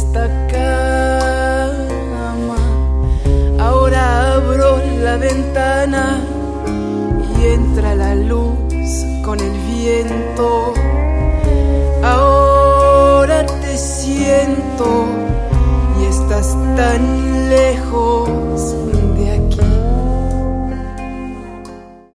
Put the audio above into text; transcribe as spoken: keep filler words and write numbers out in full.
esta cama. Ahora abro la ventana y entra la luz con el viento. Ahora te siento y estás tan lejos